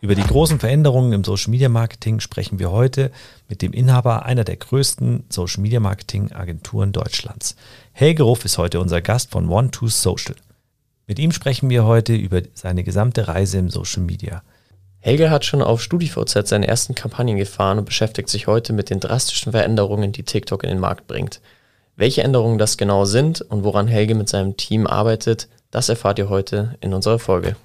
Über die großen Veränderungen im Social Media Marketing sprechen wir heute mit dem Inhaber einer der größten Social Media Marketing Agenturen Deutschlands. Helge Ruff ist heute unser Gast von One2Social. Mit ihm sprechen wir heute über seine gesamte Reise im Social Media. Helge hat schon auf StudiVZ seine ersten Kampagnen gefahren und beschäftigt sich heute mit den drastischen Veränderungen, die TikTok in den Markt bringt. Welche Änderungen das genau sind und woran Helge mit seinem Team arbeitet, das erfahrt ihr heute in unserer Folge.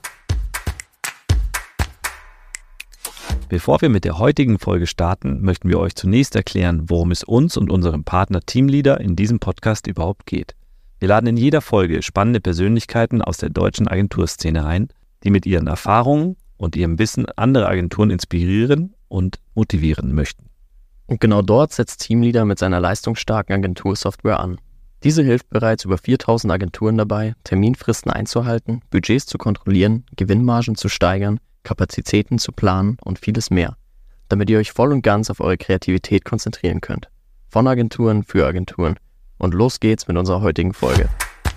Bevor wir mit der heutigen Folge starten, möchten wir euch zunächst erklären, worum es uns und unserem Partner Teamleader in diesem Podcast überhaupt geht. Wir laden in jeder Folge spannende Persönlichkeiten aus der deutschen Agenturszene ein, die mit ihren Erfahrungen und ihrem Wissen andere Agenturen inspirieren und motivieren möchten. Und genau dort setzt Teamleader mit seiner leistungsstarken Agentursoftware an. Diese hilft bereits über 4000 Agenturen dabei, Terminfristen einzuhalten, Budgets zu kontrollieren, Gewinnmargen zu steigern, Kapazitäten zu planen und vieles mehr, damit ihr euch voll und ganz auf eure Kreativität konzentrieren könnt. Von Agenturen für Agenturen. Und los geht's mit unserer heutigen Folge.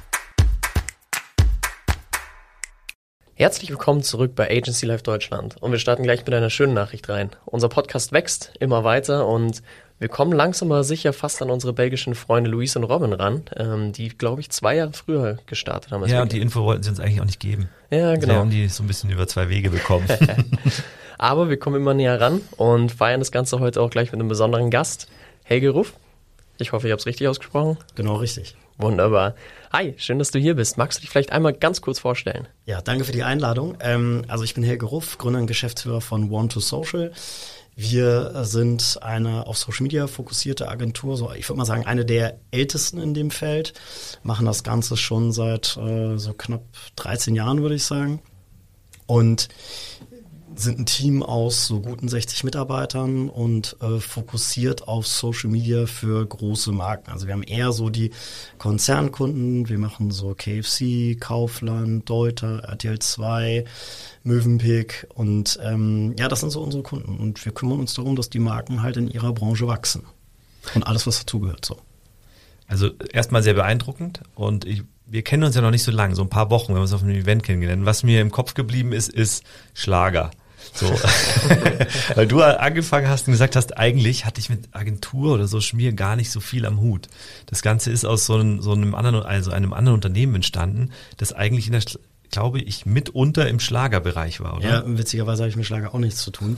Herzlich willkommen zurück bei Agency Live Deutschland. Und wir starten gleich mit einer schönen Nachricht rein. Unser Podcast wächst immer weiter und wir kommen langsam aber sicher fast an unsere belgischen Freunde Luis und Robin ran, die, glaube ich, 2 Jahre früher gestartet haben. Ja, und die Info wollten sie uns eigentlich auch nicht geben. Ja, genau. Sie haben die so ein bisschen über 2 Wege bekommen. Aber wir kommen immer näher ran und feiern das Ganze heute auch gleich mit einem besonderen Gast, Helge Ruff. Ich hoffe, ich habe es richtig ausgesprochen. Genau, richtig. Wunderbar. Hi, schön, dass du hier bist. Magst du dich vielleicht einmal ganz kurz vorstellen? Ja, danke für die Einladung. Also ich bin Helge Ruff, Gründer und Geschäftsführer von One2Social. Wir sind eine auf Social Media fokussierte Agentur, so ich würde mal sagen, eine der ältesten in dem Feld. Machen das Ganze schon seit so knapp 13 Jahren, würde ich sagen. Und sind ein Team aus so guten 60 Mitarbeitern und fokussiert auf Social Media für große Marken. Also wir haben eher so die Konzernkunden, wir machen so KFC, Kaufland, Deuter, RTL 2, Mövenpick und das sind so unsere Kunden. Und wir kümmern uns darum, dass die Marken halt in ihrer Branche wachsen. Und alles, was dazugehört, so. Also erstmal sehr beeindruckend und wir kennen uns ja noch nicht so lange, so ein paar Wochen, wir haben uns auf einem Event kennengelernt. Was mir im Kopf geblieben ist Schlager. So, weil du angefangen hast und gesagt hast, eigentlich hatte ich mit Agentur oder Social Media gar nicht so viel am Hut. Das Ganze ist aus einem anderen Unternehmen entstanden, das eigentlich glaube ich, mitunter im Schlagerbereich war, oder? Ja, witzigerweise habe ich mit Schlager auch nichts zu tun.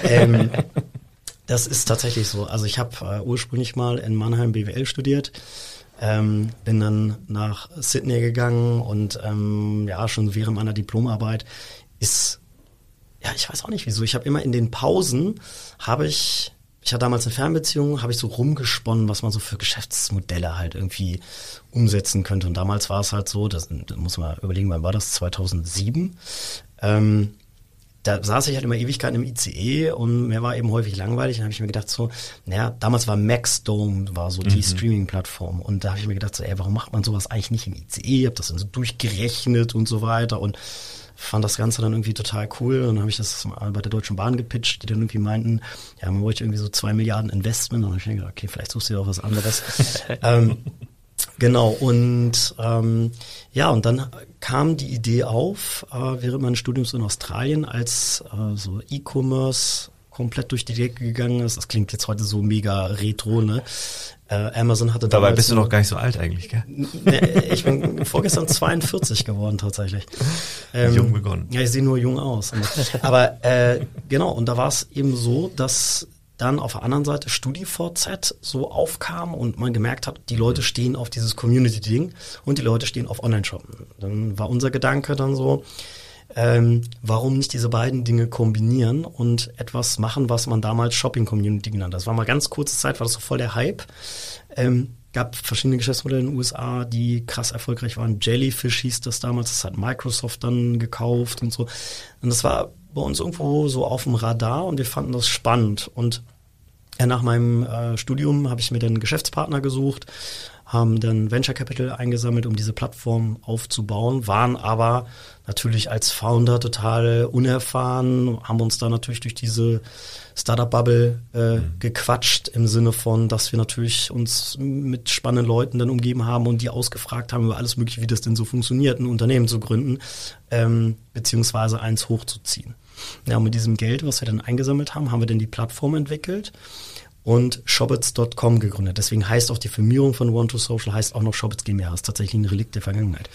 Das ist tatsächlich so. Also ich habe ursprünglich mal in Mannheim BWL studiert, bin dann nach Sydney gegangen und schon während meiner Diplomarbeit ich weiß auch nicht wieso, ich habe immer in den Pausen, ich hatte damals eine Fernbeziehung, habe ich so rumgesponnen, was man so für Geschäftsmodelle halt irgendwie umsetzen könnte. Und damals war es halt so, da muss man überlegen, wann war das, 2007, da saß ich halt immer Ewigkeiten im ICE und mir war eben häufig langweilig. Dann habe ich mir gedacht damals war Maxdome, war so die Streaming-Plattform. Und da habe ich mir gedacht warum macht man sowas eigentlich nicht im ICE? Ich habe das dann so durchgerechnet und so weiter und fand das Ganze dann irgendwie total cool. Und dann habe ich das mal bei der Deutschen Bahn gepitcht, die dann irgendwie meinten, man wollte irgendwie so 2 Milliarden Investment. Und dann habe ich mir gedacht, okay, vielleicht suchst du dir auch was anderes. Genau, und und dann kam die Idee auf, während meines Studiums in Australien, als so E-Commerce komplett durch die Decke gegangen ist. Das klingt jetzt heute so mega retro, ne? Amazon hatte dabei bist du noch gar nicht so alt eigentlich, gell? Ich bin vorgestern 42 geworden tatsächlich. Jung begonnen. Ja, ich sehe nur jung aus. Aber genau, und da war es eben so, dass dann auf der anderen Seite StudiVZ so aufkam und man gemerkt hat, die Leute stehen auf dieses Community-Ding und die Leute stehen auf Online-Shoppen. Dann war unser Gedanke dann so, warum nicht diese beiden Dinge kombinieren und etwas machen, was man damals Shopping-Community genannt hat. Das war mal ganz kurze Zeit, war das so voll der Hype. Gab verschiedene Geschäftsmodelle in den USA, die krass erfolgreich waren. Jellyfish hieß das damals, das hat Microsoft dann gekauft und so. Und das war bei uns irgendwo so auf dem Radar und wir fanden das spannend. Und nach meinem Studium habe ich mir dann einen Geschäftspartner gesucht, haben dann Venture Capital eingesammelt, um diese Plattform aufzubauen, waren aber natürlich als Founder total unerfahren, haben uns da natürlich durch diese Startup-Bubble gequatscht, im Sinne von, dass wir natürlich uns mit spannenden Leuten dann umgeben haben und die ausgefragt haben über alles Mögliche, wie das denn so funktioniert, ein Unternehmen zu gründen, beziehungsweise eins hochzuziehen. Ja, und mit diesem Geld, was wir dann eingesammelt haben, haben wir dann die Plattform entwickelt und Shobits.com gegründet. Deswegen heißt auch die Firmierung von One2Social heißt auch noch Shobits GmbH. Ist tatsächlich ein Relikt der Vergangenheit.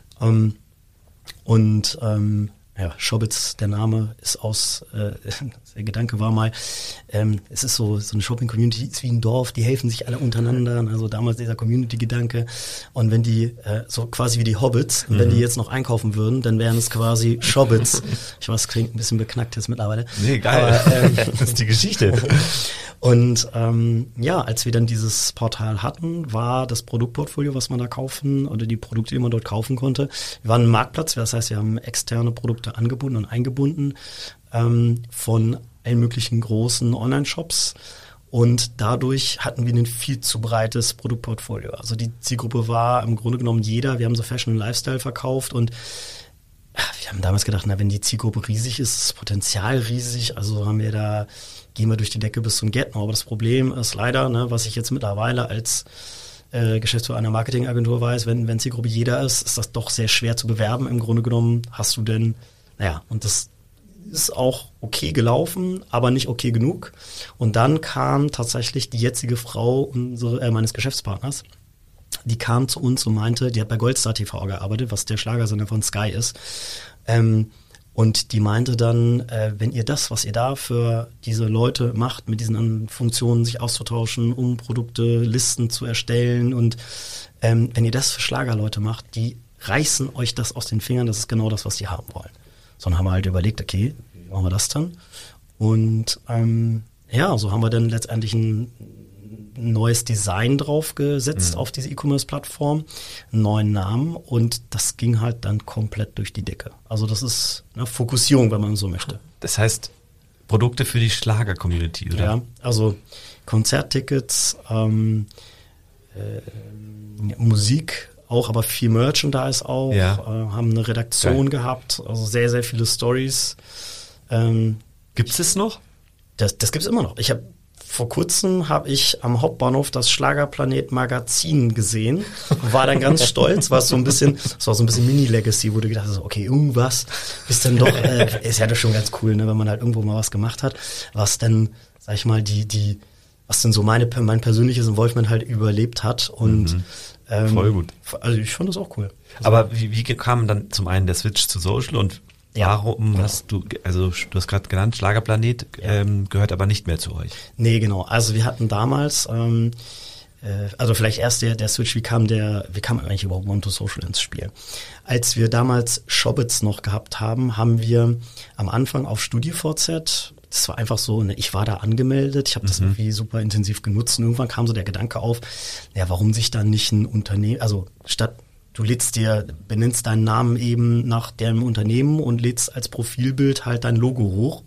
Ja, Shobits, der Name ist der Gedanke war mal, es ist so eine Shopping-Community, ist wie ein Dorf, die helfen sich alle untereinander, also damals dieser Community-Gedanke, und wenn die, so quasi wie die Hobbits, und wenn die jetzt noch einkaufen würden, dann wären es quasi Shobits. Ich weiß, es klingt ein bisschen beknackt jetzt mittlerweile. Nee, geil, aber, das ist die Geschichte. Und als wir dann dieses Portal hatten, war das Produktportfolio, was man da kaufen oder die Produkte, die man dort kaufen konnte. Wir waren ein Marktplatz, das heißt, wir haben externe Produkte angebunden und eingebunden von allen möglichen großen Online-Shops. Und dadurch hatten wir ein viel zu breites Produktportfolio. Also die Zielgruppe war im Grunde genommen jeder. Wir haben so Fashion und Lifestyle verkauft und wir haben damals gedacht, wenn die Zielgruppe riesig ist, ist das Potenzial riesig. Also gehen wir durch die Decke bis zum Get-No. Aber das Problem ist leider, was ich jetzt mittlerweile als Geschäftsführer einer Marketingagentur weiß, wenn Zielgruppe jeder ist das doch sehr schwer zu bewerben. Im Grunde genommen hast du denn, und das ist auch okay gelaufen, aber nicht okay genug. Und dann kam tatsächlich die jetzige Frau meines Geschäftspartners, die kam zu uns und meinte, die hat bei Goldstar TV gearbeitet, was der Schlagersender von Sky ist. Und die meinte dann, wenn ihr das, was ihr da für diese Leute macht, mit diesen Funktionen sich auszutauschen, um Produkte, Listen zu erstellen und wenn ihr das für Schlagerleute macht, die reißen euch das aus den Fingern, das ist genau das, was die haben wollen. So, dann haben wir halt überlegt, okay, wie machen wir das dann? Und so haben wir dann letztendlich ein neues Design draufgesetzt auf diese E-Commerce-Plattform, einen neuen Namen, und das ging halt dann komplett durch die Decke. Also das ist eine Fokussierung, wenn man so möchte. Das heißt, Produkte für die Schlager-Community, oder? Ja, also Konzerttickets, Musik auch, aber viel Merchandise auch, haben eine Redaktion gehabt, also sehr, sehr viele Stories. Gibt es noch? Das gibt es immer noch. Vor kurzem habe ich am Hauptbahnhof das Schlagerplanet Magazin gesehen, war dann ganz stolz, das war so ein bisschen Mini-Legacy, wo du gedacht hast, okay, irgendwas ist dann doch, ist ja doch schon ganz cool, wenn man halt irgendwo mal was gemacht hat, was dann, sag ich mal, was denn so mein persönliches Involvement halt überlebt hat und voll gut. Also ich fand das auch cool. Aber wie kam dann zum einen der Switch zu Social und warum hast du hast gerade genannt, Schlagerplanet gehört aber nicht mehr zu euch? Nee, genau. Also wir hatten damals, vielleicht erst der Switch, wie kam eigentlich überhaupt One2Social ins Spiel? Als wir damals Shobits noch gehabt haben, haben wir am Anfang auf StudiVZ, das war einfach so, ich war da angemeldet, ich habe das irgendwie super intensiv genutzt und irgendwann kam so der Gedanke auf, warum sich dann nicht ein Unternehmen, also statt du benennst deinen Namen eben nach dem Unternehmen und lädst als Profilbild halt dein Logo hoch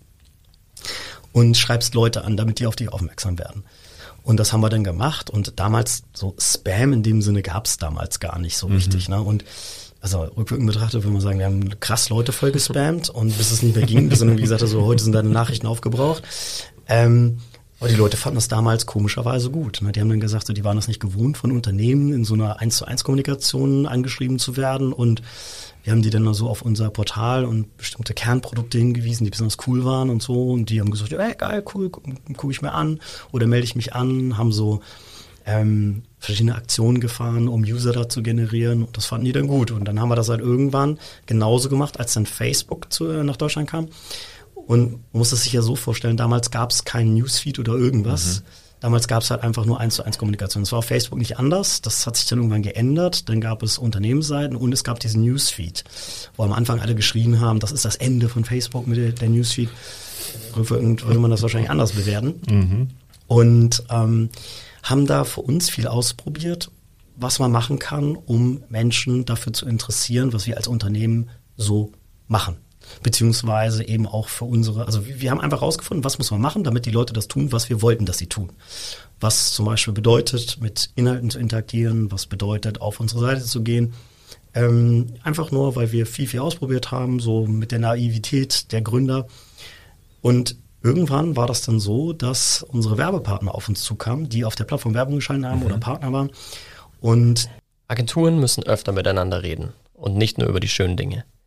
und schreibst Leute an, damit die auf dich aufmerksam werden. Und das haben wir dann gemacht und damals so Spam in dem Sinne gab es damals gar nicht so richtig. Ne? Und also rückwirkend betrachtet würde man sagen, wir haben krass Leute voll gespammt und bis es nicht mehr ging, bis dann irgendwie gesagt, so heute sind deine Nachrichten aufgebraucht. Aber die Leute fanden das damals komischerweise gut. Die haben dann gesagt, so, die waren das nicht gewohnt, von Unternehmen in so einer 1:1 angeschrieben zu werden. Und wir haben die dann so auf unser Portal und bestimmte Kernprodukte hingewiesen, die besonders cool waren und so. Und die haben gesagt, geil, cool, gucke ich mir an oder melde ich mich an. Haben so verschiedene Aktionen gefahren, um User da zu generieren. Und das fanden die dann gut. Und dann haben wir das halt irgendwann genauso gemacht, als dann Facebook nach Deutschland kam. Und man muss das sich ja so vorstellen, damals gab es keinen Newsfeed oder irgendwas. Damals gab es halt einfach nur 1:1 Kommunikation. Das war auf Facebook nicht anders. Das hat sich dann irgendwann geändert. Dann gab es Unternehmensseiten und es gab diesen Newsfeed, wo am Anfang alle geschrien haben, das ist das Ende von Facebook mit der Newsfeed. Rückwirkend würde man das wahrscheinlich anders bewerten. Und haben da für uns viel ausprobiert, was man machen kann, um Menschen dafür zu interessieren, was wir als Unternehmen so machen. Beziehungsweise eben auch für also wir haben einfach rausgefunden, was muss man machen, damit die Leute das tun, was wir wollten, dass sie tun. Was zum Beispiel bedeutet, mit Inhalten zu interagieren, was bedeutet, auf unsere Seite zu gehen. Einfach nur, weil wir viel ausprobiert haben, so mit der Naivität der Gründer. Und irgendwann war das dann so, dass unsere Werbepartner auf uns zukamen, die auf der Plattform Werbung geschaltet haben oder Partner waren. Und Agenturen müssen öfter miteinander reden und nicht nur über die schönen Dinge.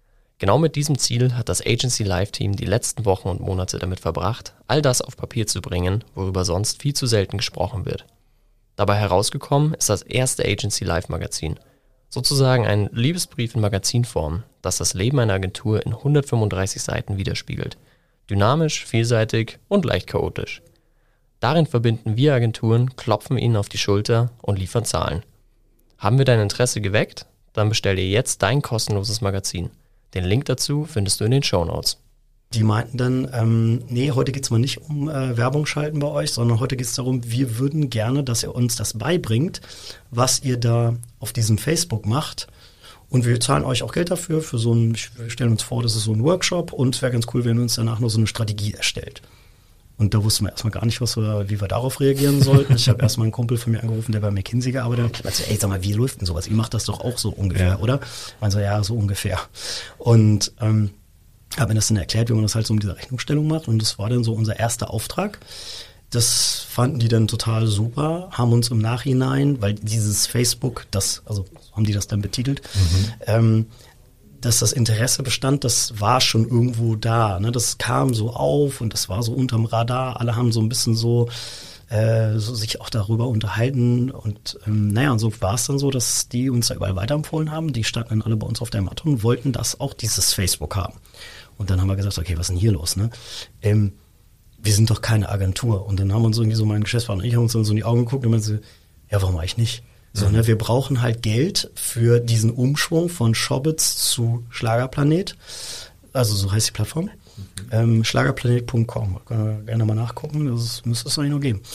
Genau mit diesem Ziel hat das Agency Live Team die letzten Wochen und Monate damit verbracht, all das auf Papier zu bringen, worüber sonst viel zu selten gesprochen wird. Dabei herausgekommen ist das erste Agency Live Magazin. Sozusagen ein Liebesbrief in Magazinform, das das Leben einer Agentur in 135 Seiten widerspiegelt. Dynamisch, vielseitig und leicht chaotisch. Darin verbinden wir Agenturen, klopfen ihnen auf die Schulter und liefern Zahlen. Haben wir dein Interesse geweckt? Dann bestell dir jetzt dein kostenloses Magazin. Den Link dazu findest du in den Shownotes. Die meinten dann, nee, heute geht's mal nicht um Werbung schalten bei euch, sondern heute geht's darum, wir würden gerne, dass ihr uns das beibringt, was ihr da auf diesem Facebook macht. Und wir zahlen euch auch Geld dafür, für so ein, wir stellen uns vor, das ist so ein Workshop und es wäre ganz cool, wenn ihr uns danach noch so eine Strategie erstellt. Und da wussten wir erstmal gar nicht, wie wir darauf reagieren sollten. Ich habe erstmal einen Kumpel von mir angerufen, der bei McKinsey gearbeitet hat. Ich meinte, ey, sag mal, wie läuft denn sowas? Ihr macht das doch auch so ungefähr, oder? Ich meinte so, ja, so ungefähr. Und habe mir das dann erklärt, wie man das halt so mit dieser Rechnungsstellung macht. Und das war dann so unser erster Auftrag. Das fanden die dann total super, haben uns im Nachhinein, weil dieses Facebook, also haben die das dann betitelt, dass das Interesse bestand, das war schon irgendwo da. Ne? Das kam so auf und das war so unterm Radar. Alle haben so ein bisschen so sich auch darüber unterhalten. Und und so war es dann so, dass die uns da überall weiterempfohlen haben. Die standen dann alle bei uns auf der Matte und wollten das auch dieses Facebook haben. Und dann haben wir gesagt, okay, was ist denn hier los? Ne? Wir sind doch keine Agentur. Und dann haben uns irgendwie so mein Geschäftspartner und ich haben uns dann so in die Augen geguckt und meinen so, ja, warum eigentlich nicht? So, ne, wir brauchen halt Geld für diesen Umschwung von Showbiz zu Schlagerplanet. Also so heißt die Plattform. Schlagerplanet.com. Können wir gerne mal nachgucken. Das müsste es eigentlich noch geben.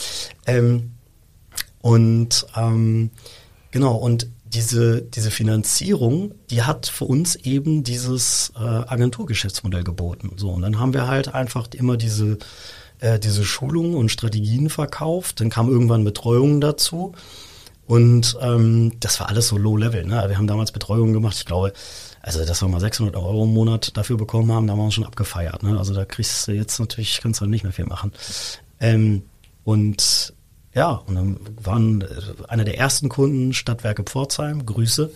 Genau, und diese Finanzierung, die hat für uns eben dieses Agenturgeschäftsmodell geboten. So, und dann haben wir halt einfach immer diese Schulungen und Strategien verkauft. Dann kam irgendwann Betreuung dazu. Und das war alles so low-level. Ne? Wir haben damals Betreuung gemacht. Ich glaube, also dass wir mal 600 € im Monat dafür bekommen haben, da haben wir uns schon abgefeiert. Ne? Also da kriegst du jetzt natürlich, kannst du nicht mehr viel machen. Und dann waren einer der ersten Kunden Stadtwerke Pforzheim, Grüße,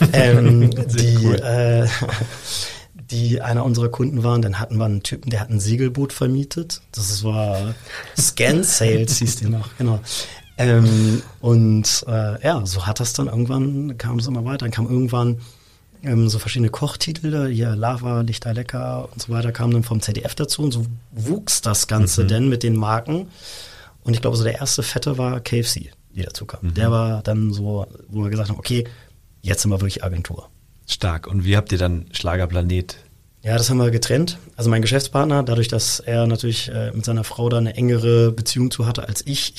die einer unserer Kunden waren. Dann hatten wir einen Typen, der hat ein Segelboot vermietet. Das war Scan Sales, hieß die noch, genau. So hat das dann irgendwann, kam es immer weiter. Dann kam irgendwann so verschiedene Kochtitel, hier Lava, Lichter lecker und so weiter, kamen dann vom ZDF dazu. Und so wuchs das Ganze denn mit den Marken. Und ich glaube, so der erste Fette war KFC, die dazu kam. Der war dann so, wo wir gesagt haben, okay, jetzt sind wir wirklich Agentur. Stark. Und wie habt ihr dann Schlagerplanet? Ja, das haben wir getrennt. Also mein Geschäftspartner, dadurch, dass er natürlich mit seiner Frau da eine engere Beziehung zu hatte als ich.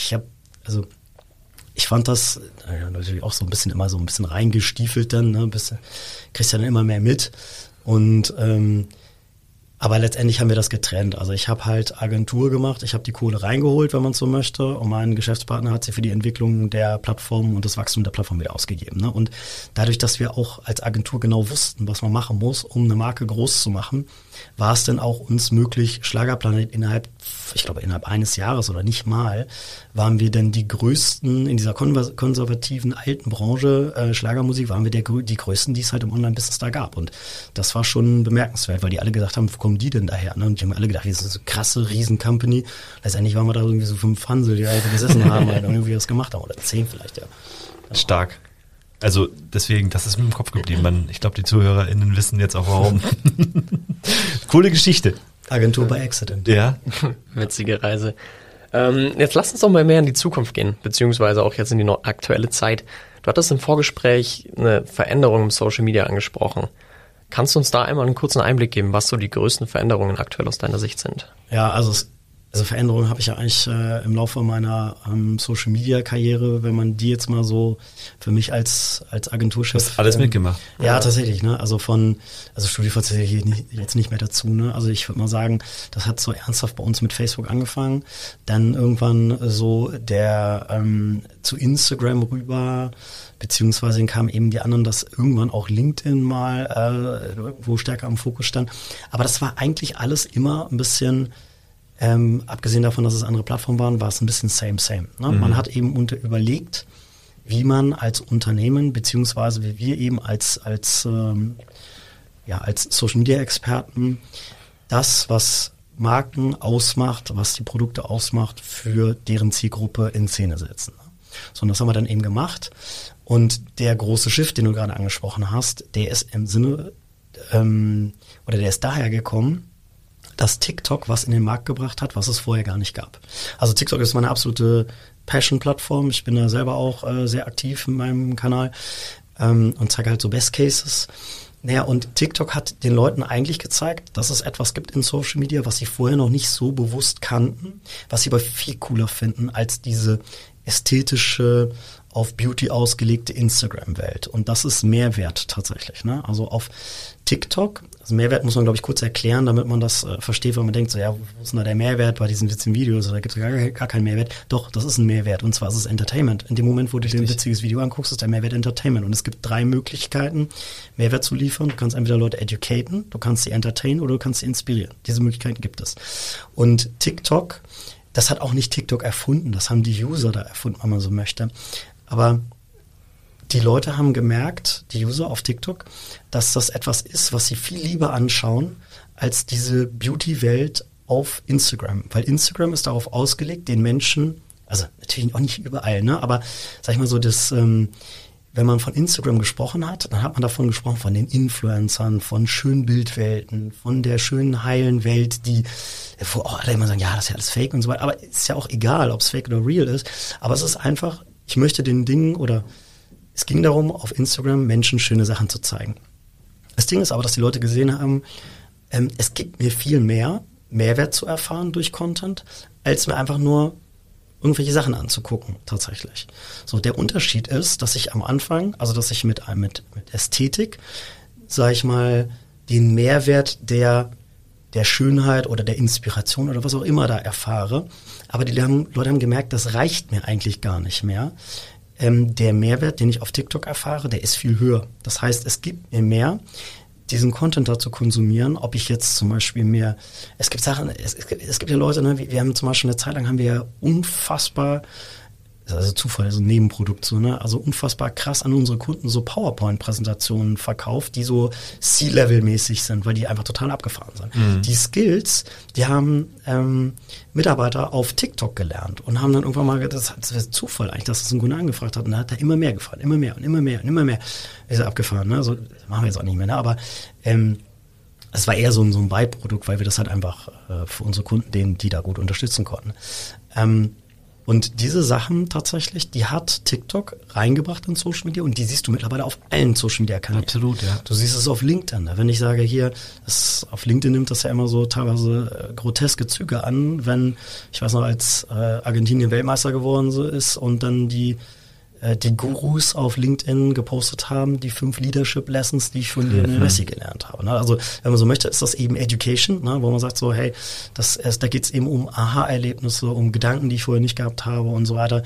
Ich fand das natürlich auch so ein bisschen immer so ein bisschen reingestiefelt dann, ne, kriegst ja dann immer mehr mit. Und aber letztendlich haben wir das getrennt. Also ich habe halt Agentur gemacht, ich habe die Kohle reingeholt, wenn man so möchte, und mein Geschäftspartner hat sie für die Entwicklung der Plattform und das Wachstum der Plattform wieder ausgegeben. Ne? Und dadurch, dass wir auch als Agentur genau wussten, was man machen muss, um eine Marke groß zu machen, war es dann auch uns möglich, Schlagerplanet innerhalb eines Jahres oder nicht mal, waren wir dann die größten in dieser konservativen alten Branche Schlagermusik, waren wir die größten, die es halt im Online-Business da gab. Und das war schon bemerkenswert, weil die alle gesagt haben, wo kommen die denn daher? Ne? Und die haben alle gedacht, wir sind so eine krasse Riesen-Company. Letztendlich waren wir da irgendwie so 5 Hansel, die halt gesessen haben und irgendwie was gemacht haben. Oder 10 vielleicht, ja. Stark. Also deswegen, das ist mir im Kopf geblieben. Ich glaube, die ZuhörerInnen wissen jetzt auch warum. Coole Geschichte. Agentur by Accident. Ja. Witzige Reise. Jetzt lass uns doch mal mehr in die Zukunft gehen, beziehungsweise auch jetzt in die aktuelle Zeit. Du hattest im Vorgespräch eine Veränderung im Social Media angesprochen. Kannst du uns da einmal einen kurzen Einblick geben, was so die größten Veränderungen aktuell aus deiner Sicht sind? Ja, also Veränderungen habe ich ja eigentlich im Laufe meiner Social-Media-Karriere, wenn man die jetzt mal so für mich als Agenturchef... Hast alles mitgemacht? Ja, tatsächlich. Ne? Also StudiVZ jetzt nicht mehr dazu. Ne? Also ich würde mal sagen, das hat so ernsthaft bei uns mit Facebook angefangen. Dann irgendwann so zu Instagram rüber, beziehungsweise dann kamen eben die anderen, dass irgendwann auch LinkedIn mal wo stärker am Fokus stand. Aber das war eigentlich alles immer ein bisschen... abgesehen davon, dass es andere Plattformen waren, war es ein bisschen same. Ne? Man hat eben überlegt, wie man als Unternehmen, beziehungsweise wie wir eben als als Social-Media-Experten das, was Marken ausmacht, was die Produkte ausmacht, für deren Zielgruppe in Szene setzen. So, und das haben wir dann eben gemacht. Und der große Shift, den du gerade angesprochen hast, der ist im Sinne, oder der ist daher gekommen, dass TikTok was in den Markt gebracht hat, was es vorher gar nicht gab. Also TikTok ist meine absolute Passion-Plattform. Ich bin da selber auch sehr aktiv in meinem Kanal und zeige halt so Best Cases. Naja, und TikTok hat den Leuten eigentlich gezeigt, dass es etwas gibt in Social Media, was sie vorher noch nicht so bewusst kannten, was sie aber viel cooler finden als diese ästhetische, auf Beauty ausgelegte Instagram-Welt. Und das ist Mehrwert tatsächlich. Ne? Also auf TikTok, also Mehrwert muss man, glaube ich, kurz erklären, damit man das versteht, weil man denkt, so ja, wo ist denn da der Mehrwert bei diesen witzigen Videos? Da gibt es gar keinen Mehrwert. Doch, das ist ein Mehrwert, und zwar ist es Entertainment. In dem Moment, wo du dir ein witziges Video anguckst, ist der Mehrwert Entertainment. Und es gibt 3 Möglichkeiten, Mehrwert zu liefern. Du kannst entweder Leute educaten, du kannst sie entertainen oder du kannst sie inspirieren. Diese Möglichkeiten gibt es. Und TikTok, das hat auch nicht TikTok erfunden, das haben die User da erfunden, wenn man so möchte. Aber die Leute haben gemerkt, die User auf TikTok, dass das etwas ist, was sie viel lieber anschauen, als diese Beauty-Welt auf Instagram. Weil Instagram ist darauf ausgelegt, den Menschen, also natürlich auch nicht überall, ne, aber sag ich mal so, das, wenn man von Instagram gesprochen hat, dann hat man davon gesprochen, von den Influencern, von schönen Bildwelten, von der schönen, heilen Welt, wo alle immer sagen, ja, das ist ja alles Fake und so weiter. Aber ist ja auch egal, ob es Fake oder real ist. Aber es ist einfach, ich möchte den Dingen, oder es ging darum, auf Instagram Menschen schöne Sachen zu zeigen. Das Ding ist aber, dass die Leute gesehen haben, es gibt mir viel mehr Mehrwert zu erfahren durch Content, als mir einfach nur irgendwelche Sachen anzugucken, tatsächlich. So, der Unterschied ist, dass ich am Anfang, also dass ich mit Ästhetik, sag ich mal, den Mehrwert der Schönheit oder der Inspiration oder was auch immer da erfahre. Aber die Leute haben gemerkt, das reicht mir eigentlich gar nicht mehr. Der Mehrwert, den ich auf TikTok erfahre, der ist viel höher. Das heißt, es gibt mir mehr, diesen Content da zu konsumieren, ob ich jetzt zum Beispiel es gibt Sachen, es gibt ja Leute, ne, wir haben zum Beispiel eine Zeit lang haben wir ja unfassbar, also Zufall, also ein Nebenprodukt so, ne, also unfassbar krass an unsere Kunden so PowerPoint-Präsentationen verkauft, die so C-Level-mäßig sind, weil die einfach total abgefahren sind. Mhm. Die Skills, die haben Mitarbeiter auf TikTok gelernt und haben dann irgendwann mal, das wäre Zufall eigentlich, dass das ein Kunde angefragt hat, und da hat er immer mehr gefallen, immer mehr und immer mehr und immer mehr. Ist er abgefahren, ne, so, das machen wir jetzt auch nicht mehr, ne, aber es war eher so ein Beiprodukt, weil wir das halt einfach für unsere Kunden, die da gut unterstützen konnten. Und diese Sachen tatsächlich, die hat TikTok reingebracht in Social Media, und die siehst du mittlerweile auf allen Social Media Kanälen. Absolut, ja. Du siehst es auf LinkedIn. Wenn ich sage hier, auf LinkedIn nimmt das ja immer so teilweise groteske Züge an, wenn, ich weiß noch, als Argentinien Weltmeister geworden ist und dann die Gurus auf LinkedIn gepostet haben, die 5 Leadership Lessons, die ich von Lionel Messi gelernt habe. Also, wenn man so möchte, ist das eben Education, wo man sagt so, hey, da geht es eben um Aha-Erlebnisse, um Gedanken, die ich vorher nicht gehabt habe und so weiter.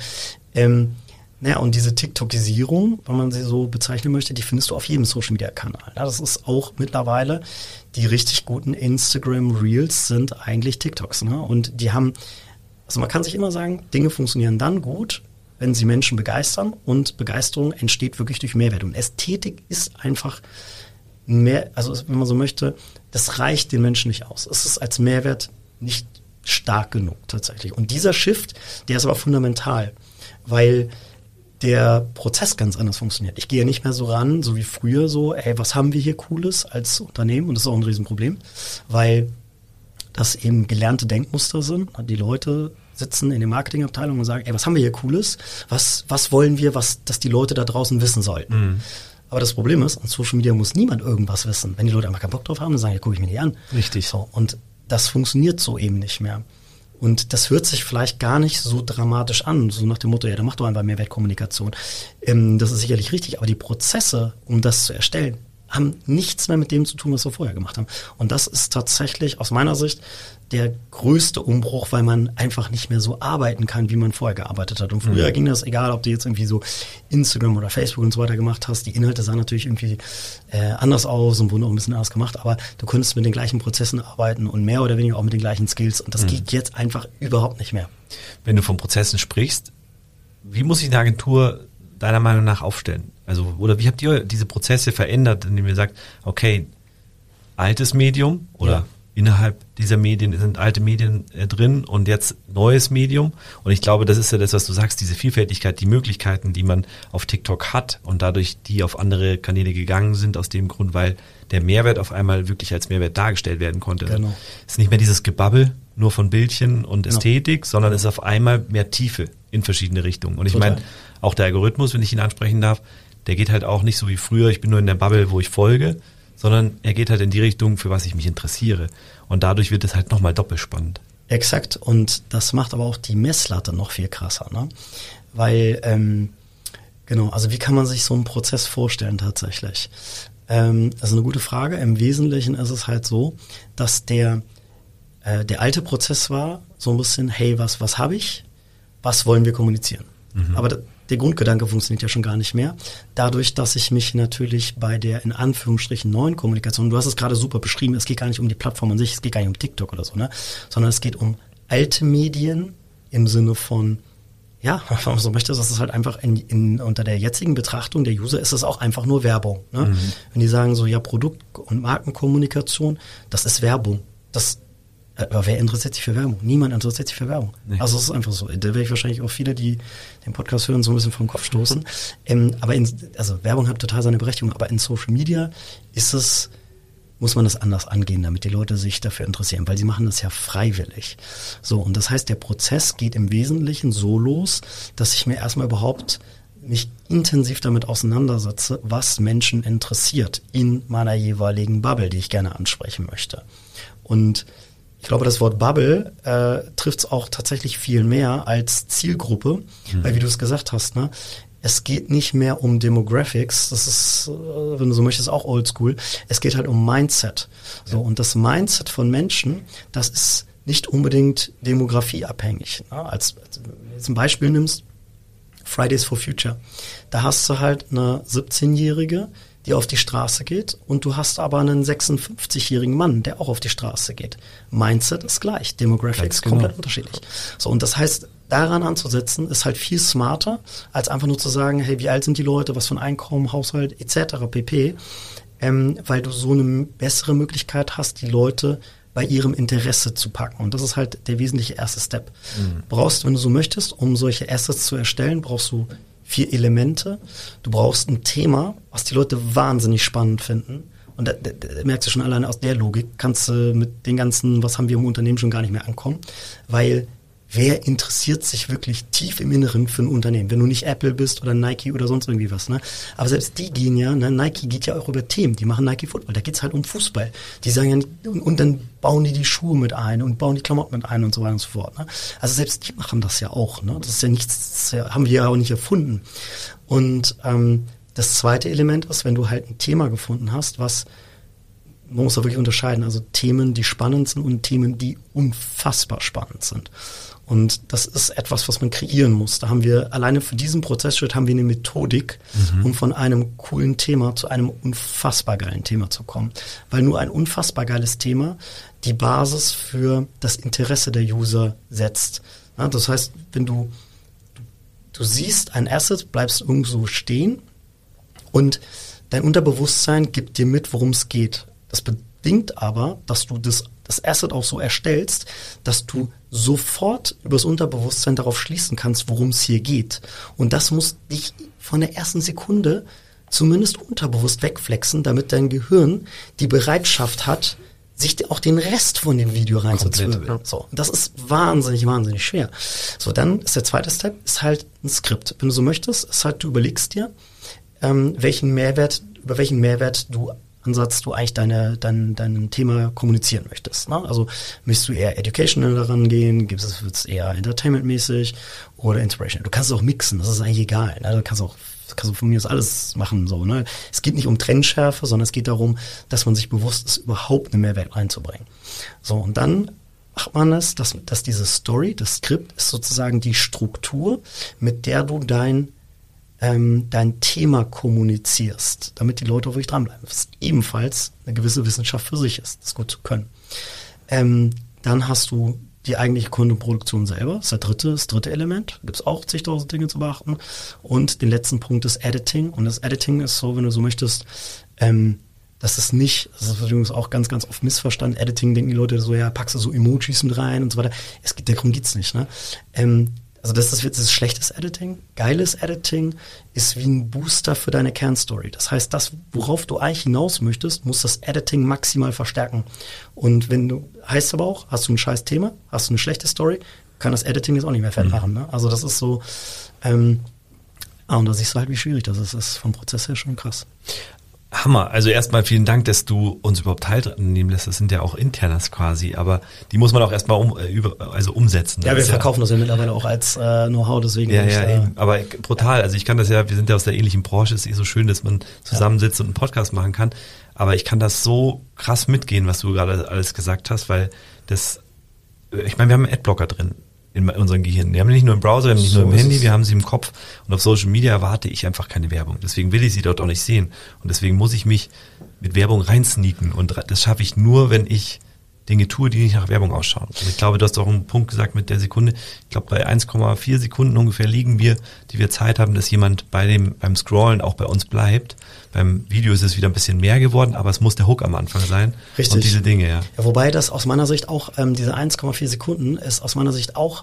Und diese TikTokisierung, wenn man sie so bezeichnen möchte, die findest du auf jedem Social-Media-Kanal. Das ist auch mittlerweile, die richtig guten Instagram-Reels sind eigentlich TikToks. Und die haben, also man kann sich immer sagen, Dinge funktionieren dann gut, wenn sie Menschen begeistern, und Begeisterung entsteht wirklich durch Mehrwert. Und Ästhetik ist einfach mehr, also wenn man so möchte, das reicht den Menschen nicht aus. Es ist als Mehrwert nicht stark genug tatsächlich. Und dieser Shift, der ist aber fundamental, weil der Prozess ganz anders funktioniert. Ich gehe nicht mehr so ran, so wie früher, so, was haben wir hier Cooles als Unternehmen? Und das ist auch ein Riesenproblem, weil das eben gelernte Denkmuster sind. Die Leute sitzen in den Marketingabteilungen und sagen, was haben wir hier Cooles? Was wollen wir, dass die Leute da draußen wissen sollten? Mhm. Aber das Problem ist, an Social Media muss niemand irgendwas wissen. Wenn die Leute einfach keinen Bock drauf haben, dann sagen, ja, gucke ich mir nicht an. Richtig. So, und das funktioniert so eben nicht mehr. Und das hört sich vielleicht gar nicht so dramatisch an, so nach dem Motto, ja, dann mach doch einfach Mehrwertkommunikation. Das ist sicherlich richtig, aber die Prozesse, um das zu erstellen, haben nichts mehr mit dem zu tun, was wir vorher gemacht haben. Und das ist tatsächlich aus meiner Sicht der größte Umbruch, weil man einfach nicht mehr so arbeiten kann, wie man vorher gearbeitet hat. Und früher ging das, egal ob du jetzt irgendwie so Instagram oder Facebook und so weiter gemacht hast, die Inhalte sahen natürlich irgendwie anders aus und wurden auch ein bisschen anders gemacht, aber du konntest mit den gleichen Prozessen arbeiten und mehr oder weniger auch mit den gleichen Skills, und das geht jetzt einfach überhaupt nicht mehr. Wenn du von Prozessen sprichst, wie muss sich eine Agentur deiner Meinung nach aufstellen? Also, oder wie habt ihr diese Prozesse verändert, indem ihr sagt, okay, altes Medium oder innerhalb dieser Medien sind alte Medien drin und jetzt neues Medium. Und ich glaube, das ist ja das, was du sagst, diese Vielfältigkeit, die Möglichkeiten, die man auf TikTok hat und dadurch die auf andere Kanäle gegangen sind, aus dem Grund, weil der Mehrwert auf einmal wirklich als Mehrwert dargestellt werden konnte. Genau. Es ist nicht mehr dieses Gebabbel nur von Bildchen und Ästhetik, sondern es ist auf einmal mehr Tiefe in verschiedene Richtungen. Und ich meine, auch der Algorithmus, wenn ich ihn ansprechen darf, der geht halt auch nicht so wie früher, ich bin nur in der Bubble, wo ich folge, sondern er geht halt in die Richtung, für was ich mich interessiere. Und dadurch wird es halt nochmal doppelt spannend. Exakt. Und das macht aber auch die Messlatte noch viel krasser, ne? Weil, also wie kann man sich so einen Prozess vorstellen tatsächlich? Das ist eine gute Frage. Im Wesentlichen ist es halt so, dass der alte Prozess war so ein bisschen, hey, was habe ich? Was wollen wir kommunizieren? Aber der Grundgedanke funktioniert ja schon gar nicht mehr. Dadurch, dass ich mich natürlich bei der in Anführungsstrichen neuen Kommunikation, du hast es gerade super beschrieben, es geht gar nicht um die Plattform an sich, es geht gar nicht um TikTok oder so, ne, sondern es geht um alte Medien im Sinne von, ja, wenn man so möchte, das ist halt einfach unter der jetzigen Betrachtung der User ist es auch einfach nur Werbung. Ne? Wenn die sagen so, ja, Produkt- und Markenkommunikation, das ist Werbung. Aber wer interessiert sich für Werbung? Niemand interessiert sich für Werbung. Nee. Also es ist einfach so. Da werde ich wahrscheinlich auch viele, die den Podcast hören, so ein bisschen vom Kopf stoßen. Aber Werbung hat total seine Berechtigung. Aber in Social Media muss man das anders angehen, damit die Leute sich dafür interessieren, weil sie machen das ja freiwillig. So, und das heißt, der Prozess geht im Wesentlichen so los, dass ich mir erstmal überhaupt mich intensiv damit auseinandersetze, was Menschen interessiert in meiner jeweiligen Bubble, die ich gerne ansprechen möchte. Und ich glaube, das Wort Bubble trifft es auch tatsächlich viel mehr als Zielgruppe, weil wie du es gesagt hast, ne, es geht nicht mehr um Demographics, das ist, wenn du so möchtest, auch oldschool, es geht halt um Mindset. So, und das Mindset von Menschen, das ist nicht unbedingt demografieabhängig. Ne? Als ein Beispiel nimmst, Fridays for Future, da hast du halt eine 17-Jährige, die auf die Straße geht und du hast aber einen 56-jährigen Mann, der auch auf die Straße geht. Mindset ist gleich, Demographics komplett unterschiedlich. So, und das heißt, daran anzusetzen, ist halt viel smarter, als einfach nur zu sagen, hey, wie alt sind die Leute, was für ein Einkommen, Haushalt etc. pp. Weil du so eine bessere Möglichkeit hast, die Leute bei ihrem Interesse zu packen. Und das ist halt der wesentliche erste Step. Brauchst, wenn du so möchtest, um solche Assets zu erstellen, brauchst du 4 Elemente. Du brauchst ein Thema, was die Leute wahnsinnig spannend finden. Und da merkst du schon alleine aus der Logik, kannst du mit den ganzen, was haben wir im Unternehmen, schon gar nicht mehr ankommen. Weil wer interessiert sich wirklich tief im Inneren für ein Unternehmen? Wenn du nicht Apple bist oder Nike oder sonst irgendwie was, ne? Aber selbst die gehen ja, ne? Nike geht ja auch über Themen. Die machen Nike Football. Da geht's halt um Fußball. Die sagen ja, und dann bauen die Schuhe mit ein und bauen die Klamotten mit ein und so weiter und so fort, ne? Also selbst die machen das ja auch, ne? Das ist ja nichts, haben wir ja auch nicht erfunden. Und das zweite Element ist, wenn du halt ein Thema gefunden hast, man muss da wirklich unterscheiden, also Themen, die spannend sind und Themen, die unfassbar spannend sind. Und das ist etwas, was man kreieren muss. Da haben wir, alleine für diesen Prozessschritt haben wir eine Methodik, um von einem coolen Thema zu einem unfassbar geilen Thema zu kommen. Weil nur ein unfassbar geiles Thema die Basis für das Interesse der User setzt. Ja, das heißt, wenn du siehst ein Asset, bleibst irgendwo stehen und dein Unterbewusstsein gibt dir mit, worum es geht. Das bedingt aber, dass du das Asset auch so erstellst, dass du sofort übers Unterbewusstsein darauf schließen kannst, worum es hier geht. Und das muss dich von der ersten Sekunde zumindest unterbewusst wegflexen, damit dein Gehirn die Bereitschaft hat, sich auch den Rest von dem Video reinzuzwirbeln. Ja. So, das ist wahnsinnig, wahnsinnig schwer. So, dann ist der zweite Step, ist halt ein Skript. Wenn du so möchtest, ist halt, du überlegst dir, über welchen Ansatz du eigentlich dein Thema kommunizieren möchtest. Ne? Also möchtest du eher educational daran gehen, wird es eher entertainmentmäßig oder inspirational. Du kannst es auch mixen, das ist eigentlich egal. Ne? Du kannst von mir aus alles machen. So, ne? Es geht nicht um Trennschärfe, sondern es geht darum, dass man sich bewusst ist, überhaupt einen Mehrwert reinzubringen. So, und dann macht man es, dass diese Story, das Skript, ist sozusagen die Struktur, mit der du dein Thema kommunizierst, damit die Leute auch wirklich dranbleiben. Was ebenfalls eine gewisse Wissenschaft für sich ist, das gut zu können. Dann hast du die eigentliche Kundenproduktion selber, das ist das dritte Element, da gibt es auch zigtausend Dinge zu beachten. Und den letzten Punkt ist Editing. Und das Editing ist so, wenn du so möchtest, Das ist übrigens auch ganz, ganz oft missverstanden. Editing denken die Leute so, ja, packst du so Emojis mit rein und so weiter. Darum geht's nicht, ne? Also das ist schlechtes Editing. Geiles Editing ist wie ein Booster für deine Kernstory. Das heißt, das, worauf du eigentlich hinaus möchtest, muss das Editing maximal verstärken. Und heißt aber auch, hast du ein scheiß Thema, hast du eine schlechte Story, kann das Editing jetzt auch nicht mehr fett machen, ne? Also das ist so, und da siehst du halt, wie schwierig das ist. Das ist vom Prozess her schon krass. Hammer. Also erstmal vielen Dank, dass du uns überhaupt teilnehmen lässt. Das sind ja auch Internas quasi, aber die muss man auch erstmal umsetzen. Ja, wir verkaufen das ja mittlerweile auch als Know-how, deswegen. Ja, aber brutal. Also ich kann das ja, wir sind ja aus der ähnlichen Branche, es ist so schön, dass man zusammensitzt und einen Podcast machen kann. Aber ich kann das so krass mitgehen, was du gerade alles gesagt hast, weil ich meine, wir haben einen Adblocker drin in unserem Gehirn. Wir haben nicht nur im Browser, wir haben nicht nur im Handy, wir haben sie im Kopf. Und auf Social Media erwarte ich einfach keine Werbung. Deswegen will ich sie dort auch nicht sehen. Und deswegen muss ich mich mit Werbung reinsneaken. Und das schaffe ich nur, wenn ich Dinge tue, die nicht nach Werbung ausschauen. Und ich glaube, du hast auch einen Punkt gesagt mit der Sekunde. Ich glaube, bei 1,4 Sekunden ungefähr liegen wir, die wir Zeit haben, dass jemand beim Scrollen auch bei uns bleibt. Beim Video ist es wieder ein bisschen mehr geworden, aber es muss der Hook am Anfang sein. Richtig. Und diese Dinge, ja. Ja, wobei das aus meiner Sicht auch, diese 1,4 Sekunden ist aus meiner Sicht auch,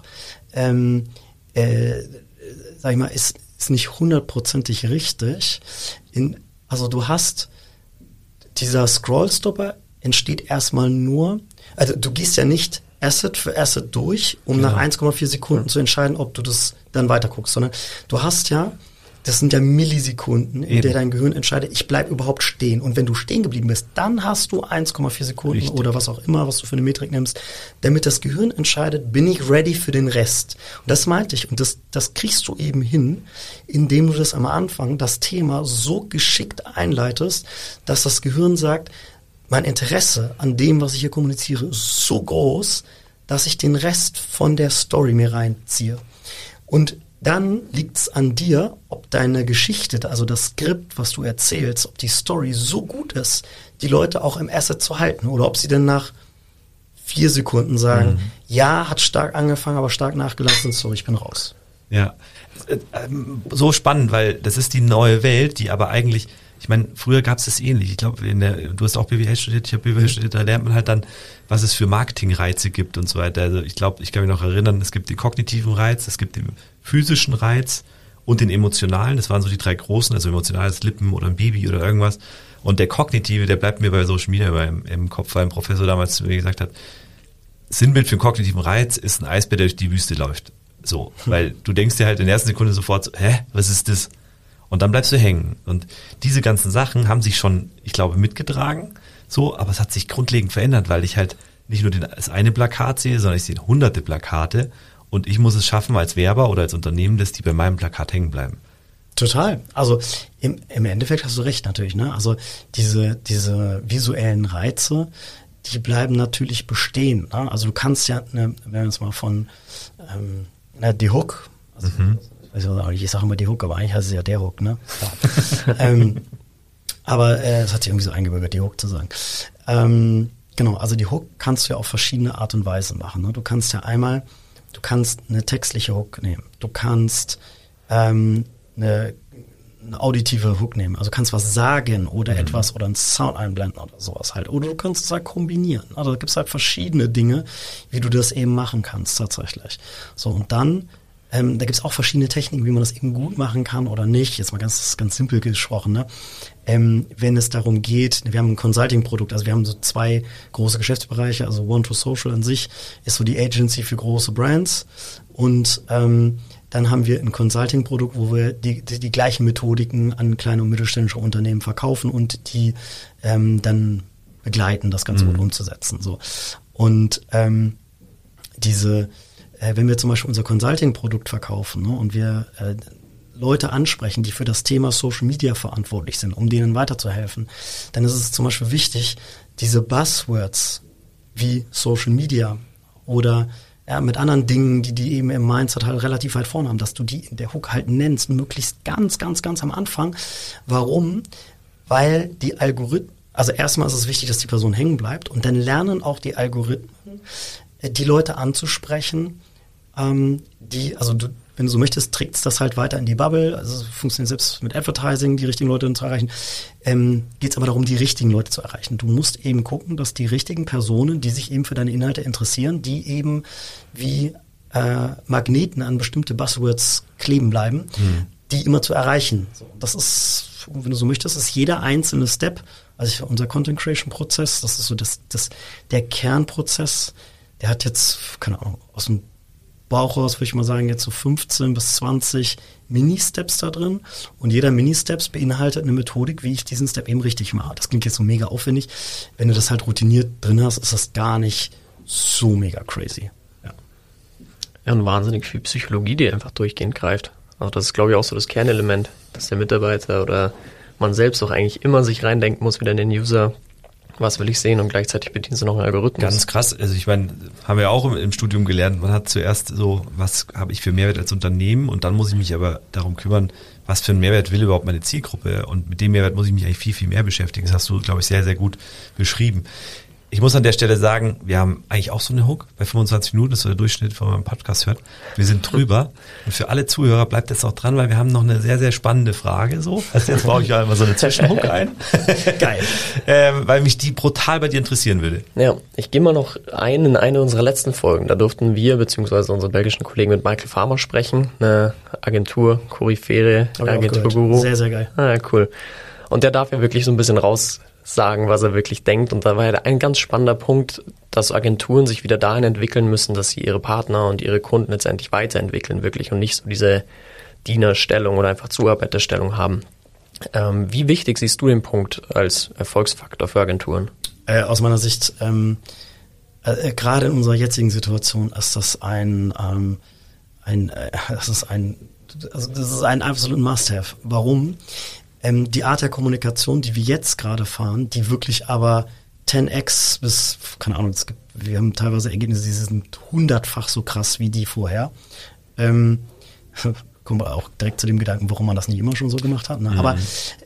sag ich mal, ist nicht hundertprozentig richtig. Also du hast, dieser Scrollstopper entsteht erstmal nur, also du gehst ja nicht Asset für Asset durch, um nach 1,4 Sekunden zu entscheiden, ob du das dann weiter guckst, sondern du hast ja, das sind ja Millisekunden, in der dein Gehirn entscheidet, ich bleib überhaupt stehen. Und wenn du stehen geblieben bist, dann hast du 1,4 Sekunden Richtig. Oder was auch immer, was du für eine Metrik nimmst, damit das Gehirn entscheidet, bin ich ready für den Rest. Und das meinte ich. Und das kriegst du eben hin, indem du das am Anfang, das Thema so geschickt einleitest, dass das Gehirn sagt, mein Interesse an dem, was ich hier kommuniziere, ist so groß, dass ich den Rest von der Story mir reinziehe. Und dann liegt es an dir, ob deine Geschichte, also das Skript, was du erzählst, ob die Story so gut ist, die Leute auch im Asset zu halten. Oder ob sie dann nach 4 Sekunden sagen, ja, hat stark angefangen, aber stark nachgelassen, sorry, ich bin raus. Ja, so spannend, weil das ist die neue Welt, die aber eigentlich, ich meine, früher gab es das ähnlich. Ich glaube, du hast auch BWL studiert, ich habe BWL studiert, da lernt man halt dann, was es für Marketingreize gibt und so weiter. Also ich glaube, ich kann mich noch erinnern, es gibt den kognitiven Reiz, es gibt den physischen Reiz und den emotionalen. Das waren so die 3 großen, also emotionales Lippen oder ein Baby oder irgendwas. Und der kognitive, der bleibt mir bei Social Media im Kopf, weil ein Professor damals zu mir gesagt hat, Sinnbild für den kognitiven Reiz ist ein Eisbär, der durch die Wüste läuft. So, weil du denkst dir halt in der ersten Sekunde sofort so, was ist das? Und dann bleibst du hängen. Und diese ganzen Sachen haben sich schon, ich glaube, mitgetragen, so, aber es hat sich grundlegend verändert, weil ich halt nicht nur das eine Plakat sehe, sondern ich sehe hunderte Plakate und ich muss es schaffen als Werber oder als Unternehmen, dass die bei meinem Plakat hängen bleiben. Total. Also im Endeffekt hast du recht natürlich, ne? Also diese visuellen Reize, die bleiben natürlich bestehen. Ne? Also du kannst ja, wenn wir uns mal von die Hook, also ich sage immer die Hook, aber eigentlich heißt es ja der Hook, ne? Ja. Aber es hat sich irgendwie so eingebürgert, die Hook zu sagen. Genau, also die Hook kannst du ja auf verschiedene Art und Weise machen. Ne? Du kannst eine textliche Hook nehmen. Du kannst eine auditive Hook nehmen. Also du kannst was sagen oder etwas oder einen Sound einblenden oder sowas halt. Oder du kannst es halt kombinieren. Also da gibt es halt verschiedene Dinge, wie du das eben machen kannst tatsächlich. So, und dann da gibt es auch verschiedene Techniken, wie man das eben gut machen kann oder nicht. Jetzt mal ganz simpel gesprochen. Ne? Wenn es darum geht, wir haben ein Consulting-Produkt, also wir haben so 2 große Geschäftsbereiche, also One2Social an sich ist so die Agency für große Brands und dann haben wir ein Consulting-Produkt, wo wir die gleichen Methodiken an kleine und mittelständische Unternehmen verkaufen und die dann begleiten, das Ganze gut umzusetzen. So. Und wenn wir zum Beispiel unser Consulting-Produkt verkaufen, ne, und wir Leute ansprechen, die für das Thema Social Media verantwortlich sind, um denen weiterzuhelfen, dann ist es zum Beispiel wichtig, diese Buzzwords wie Social Media oder mit anderen Dingen, die eben im Mindset halt relativ weit vorne haben, dass du die in der Hook halt nennst, möglichst ganz, ganz, ganz am Anfang. Warum? Weil die Algorithmen, also erstmal ist es wichtig, dass die Person hängen bleibt und dann lernen auch die Algorithmen, die Leute anzusprechen, wenn du so möchtest, trägt es das halt weiter in die Bubble. Also es funktioniert selbst mit Advertising, die richtigen Leute zu erreichen. Geht es aber darum, die richtigen Leute zu erreichen. Du musst eben gucken, dass die richtigen Personen, die sich eben für deine Inhalte interessieren, die eben wie Magneten an bestimmte Buzzwords kleben bleiben, die immer zu erreichen. So, das ist, wenn du so möchtest, ist jeder einzelne Step, also unser Content Creation Prozess, das ist so der Kernprozess, der hat jetzt, keine Ahnung, aus dem Bauch raus, würde ich mal sagen, jetzt so 15 bis 20 Mini-Steps da drin. Und jeder Mini-Steps beinhaltet eine Methodik, wie ich diesen Step eben richtig mache. Das klingt jetzt so mega aufwendig. Wenn du das halt routiniert drin hast, ist das gar nicht so mega crazy. Ja, und wahnsinnig viel Psychologie, die einfach durchgehend greift. Also das ist, glaube ich, auch so das Kernelement, dass der Mitarbeiter oder man selbst auch eigentlich immer sich reindenken muss, wieder in den User, was will ich sehen, und gleichzeitig bedienst du noch einen Algorithmus. Ganz krass. Also ich meine, haben wir auch im Studium gelernt, man hat zuerst so, was habe ich für Mehrwert als Unternehmen, und dann muss ich mich aber darum kümmern, was für einen Mehrwert will überhaupt meine Zielgruppe, und mit dem Mehrwert muss ich mich eigentlich viel, viel mehr beschäftigen. Das hast du, glaube ich, sehr, sehr gut beschrieben. Ich muss an der Stelle sagen, wir haben eigentlich auch so eine Hook bei 25 Minuten, das ist so der Durchschnitt, wenn man einen Podcast hört. Wir sind drüber. Und für alle Zuhörer bleibt jetzt auch dran, weil wir haben noch eine sehr, sehr spannende Frage. So, also jetzt baue ich ja immer so eine Zwischenhook ein. Geil. Weil mich die brutal bei dir interessieren würde. Ja, ich gehe mal noch in eine unserer letzten Folgen. Da durften wir, beziehungsweise unsere belgischen Kollegen, mit Michael Farmer sprechen. Eine Agentur, Koryphäre, Agenturguru. Sehr, sehr geil. Ah, cool. Und der darf ja wirklich so ein bisschen sagen, was er wirklich denkt. Und da war ja ein ganz spannender Punkt, dass Agenturen sich wieder dahin entwickeln müssen, dass sie ihre Partner und ihre Kunden letztendlich weiterentwickeln wirklich und nicht so diese Dienerstellung oder einfach Zuarbeiterstellung haben. Wie wichtig siehst du den Punkt als Erfolgsfaktor für Agenturen? Aus meiner Sicht, gerade in unserer jetzigen Situation ist das ein absolut Must-have. Warum? Die Art der Kommunikation, die wir jetzt gerade fahren, die wirklich aber 10x bis, keine Ahnung, wir haben teilweise Ergebnisse, die sind 100-fach so krass wie die vorher. Kommen wir auch direkt zu dem Gedanken, warum man das nicht immer schon so gemacht hat. Ne? Aber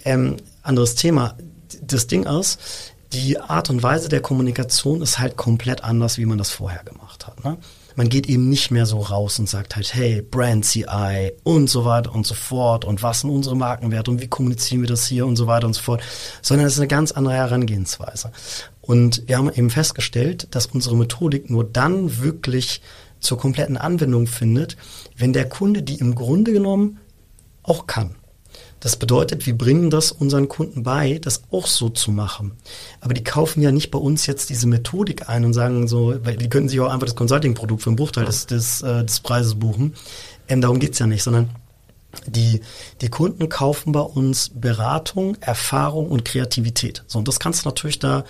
anderes Thema. Das Ding ist, die Art und Weise der Kommunikation ist halt komplett anders, wie man das vorher gemacht hat. Ne? Man geht eben nicht mehr so raus und sagt halt, hey, Brand CI und so weiter und so fort und was sind unsere Markenwerte und wie kommunizieren wir das hier und so weiter und so fort, sondern es ist eine ganz andere Herangehensweise. Und wir haben eben festgestellt, dass unsere Methodik nur dann wirklich zur kompletten Anwendung findet, wenn der Kunde die im Grunde genommen auch kann. Das bedeutet, wir bringen das unseren Kunden bei, das auch so zu machen. Aber die kaufen ja nicht bei uns jetzt diese Methodik ein und sagen so, weil die könnten sich auch einfach das Consulting-Produkt für einen Bruchteil des Preises buchen. Darum geht's ja nicht, sondern die Kunden kaufen bei uns Beratung, Erfahrung und Kreativität. So, und das kannst du natürlich da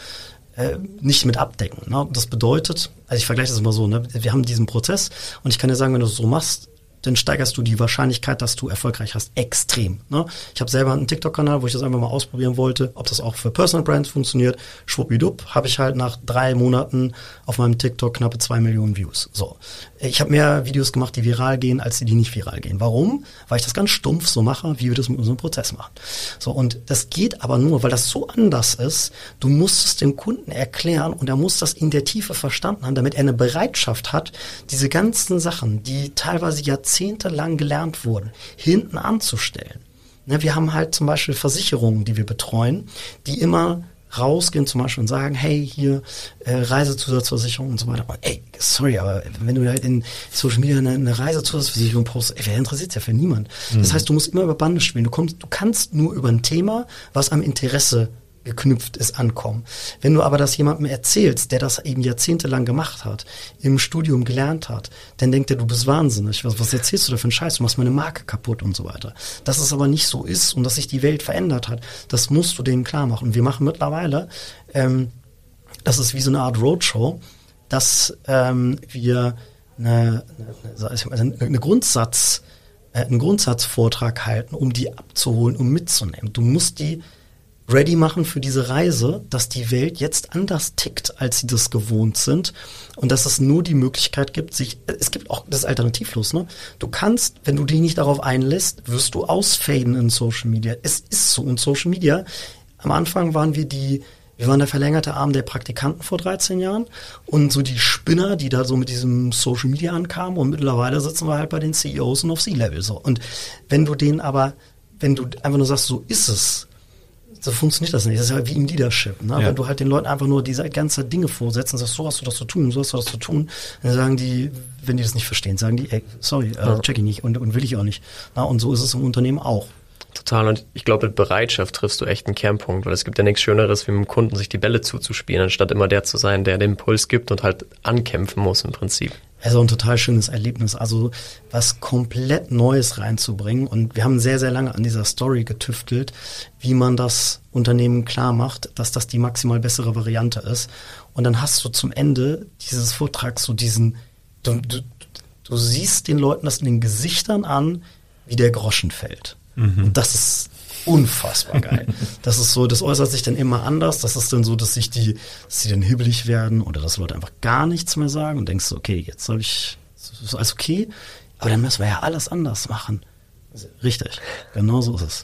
nicht mit abdecken. Ne? Das bedeutet, also ich vergleiche das mal so, ne? Wir haben diesen Prozess und ich kann dir sagen, wenn du es so machst, dann steigerst du die Wahrscheinlichkeit, dass du erfolgreich hast, extrem. Ne? Ich habe selber einen TikTok-Kanal, wo ich das einfach mal ausprobieren wollte, ob das auch für Personal Brands funktioniert. Schwuppidupp, habe ich halt nach 3 Monaten auf meinem TikTok knappe 2 Millionen Views. So, ich habe mehr Videos gemacht, die viral gehen, als die nicht viral gehen. Warum? Weil ich das ganz stumpf so mache, wie wir das mit unserem Prozess machen. So, und das geht aber nur, weil das so anders ist. Du musst es dem Kunden erklären und er muss das in der Tiefe verstanden haben, damit er eine Bereitschaft hat, diese ganzen Sachen, die teilweise jahrzehntelang gelernt wurden, hinten anzustellen. Ne, wir haben halt zum Beispiel Versicherungen, die wir betreuen, die immer rausgehen zum Beispiel und sagen, hey, hier Reisezusatzversicherung und so weiter. Und, ey, sorry, aber wenn du halt in Social Media eine Reisezusatzversicherung postest, wer interessiert ja für niemand. Das heißt, du musst immer über Bande spielen. Du kannst nur über ein Thema, was am Interesse geknüpft ist, ankommen. Wenn du aber das jemandem erzählst, der das eben jahrzehntelang gemacht hat, im Studium gelernt hat, dann denkt er, du bist wahnsinnig. Was erzählst du da für einen Scheiß? Du machst meine Marke kaputt und so weiter. Dass es aber nicht so ist und dass sich die Welt verändert hat, das musst du denen klar machen. Und wir machen mittlerweile, das ist wie so eine Art Roadshow, dass wir einen Grundsatzvortrag halten, um die abzuholen, um mitzunehmen. Du musst die ready machen für diese Reise, dass die Welt jetzt anders tickt, als sie das gewohnt sind und dass es nur die Möglichkeit gibt, es gibt auch das alternativlos, ne? Du kannst, wenn du dich nicht darauf einlässt, wirst du ausfaden in Social Media. Es ist so. Und Social Media, am Anfang waren wir die Wir waren der verlängerte Arm der Praktikanten vor 13 Jahren und so die Spinner, die da so mit diesem Social Media ankamen, und mittlerweile sitzen wir halt bei den CEOs und auf C-Level so. Und wenn du einfach nur sagst, so ist es, so funktioniert das nicht. Das ist ja wie im Leadership. Ne? Ja. Wenn du halt den Leuten einfach nur diese ganze Dinge vorsetzt und sagst, so hast du das zu tun, so hast du das zu tun, dann sagen die, wenn die das nicht verstehen, sagen die, ey, sorry, check ich nicht und will ich auch nicht. Na, und so ist es im Unternehmen auch. Total, und ich glaube, mit Bereitschaft triffst du echt einen Kernpunkt, weil es gibt ja nichts Schöneres, wie mit dem Kunden sich die Bälle zuzuspielen, anstatt immer der zu sein, der den Impuls gibt und halt ankämpfen muss im Prinzip. Also ein total schönes Erlebnis, also was komplett Neues reinzubringen, und wir haben sehr, sehr lange an dieser Story getüftelt, wie man das Unternehmen klar macht, dass das die maximal bessere Variante ist, und dann hast du zum Ende dieses Vortrags so diesen, du siehst den Leuten das in den Gesichtern an, wie der Groschen fällt. Und das ist unfassbar geil. Das ist so, das äußert sich dann immer anders. Das ist dann so, dass sie dann hibbelig werden oder dass Leute einfach gar nichts mehr sagen und denkst so, okay, jetzt ist alles okay, aber dann müssen wir ja alles anders machen. Richtig, genau so ist es.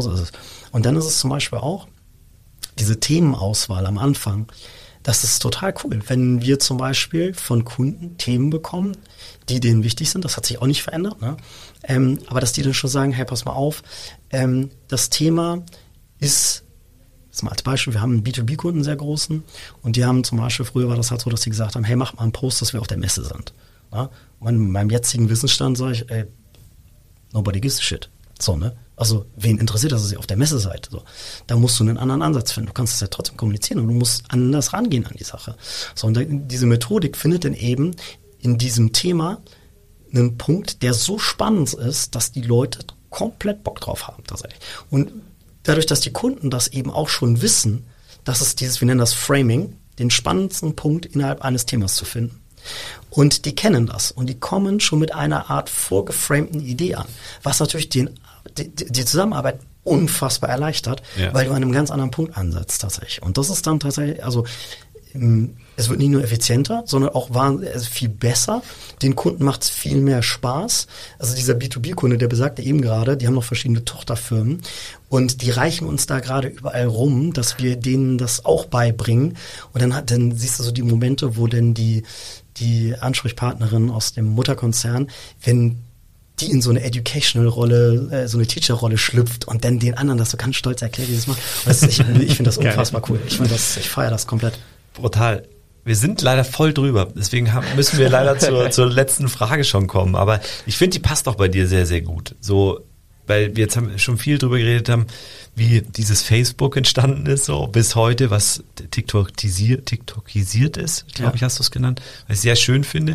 Und dann ist es zum Beispiel auch diese Themenauswahl am Anfang. Das ist total cool, wenn wir zum Beispiel von Kunden Themen bekommen, die denen wichtig sind. Das hat sich auch nicht verändert, ne? Aber dass die dann schon sagen, hey, pass mal auf, das Thema ist, das mal als Beispiel, wir haben einen B2B-Kunden, sehr großen, und die haben zum Beispiel, früher war das halt so, dass die gesagt haben, hey, mach mal einen Post, dass wir auf der Messe sind. Ja? Und in meinem jetzigen Wissensstand sage ich, ey, nobody gives a shit. So, ne? Also, wen interessiert das, dass ihr auf der Messe seid? So. Da musst du einen anderen Ansatz finden. Du kannst es ja trotzdem kommunizieren und du musst anders rangehen an die Sache. So, und diese Methodik findet dann eben in diesem Thema einen Punkt, der so spannend ist, dass die Leute komplett Bock drauf haben, tatsächlich. Und dadurch, dass die Kunden das eben auch schon wissen, dass es dieses, wir nennen das Framing, den spannendsten Punkt innerhalb eines Themas zu finden. Und die kennen das und die kommen schon mit einer Art vorgeframten Idee an, was natürlich die Zusammenarbeit unfassbar erleichtert, weil du an einem ganz anderen Punkt ansetzt tatsächlich. Und das ist dann tatsächlich, also es wird nicht nur effizienter, sondern auch viel besser. Den Kunden macht es viel mehr Spaß. Also dieser B2B-Kunde, der besagte eben gerade, die haben noch verschiedene Tochterfirmen und die reichen uns da gerade überall rum, dass wir denen das auch beibringen. Und dann siehst du so die Momente, wo denn die Ansprechpartnerin aus dem Mutterkonzern, wenn die in so eine Educational-Rolle, so eine Teacher-Rolle schlüpft und dann den anderen das so ganz stolz erklärt, wie das macht. Ich finde das unfassbar cool. Ich feiere das komplett. Brutal. Wir sind leider voll drüber, deswegen müssen wir leider zur letzten Frage schon kommen. Aber ich finde, die passt auch bei dir sehr, sehr gut. So, weil wir jetzt schon viel drüber geredet haben, wie dieses Facebook entstanden ist, so bis heute, was TikTokisiert ist, glaube ich, hast du es genannt, was ich sehr schön finde.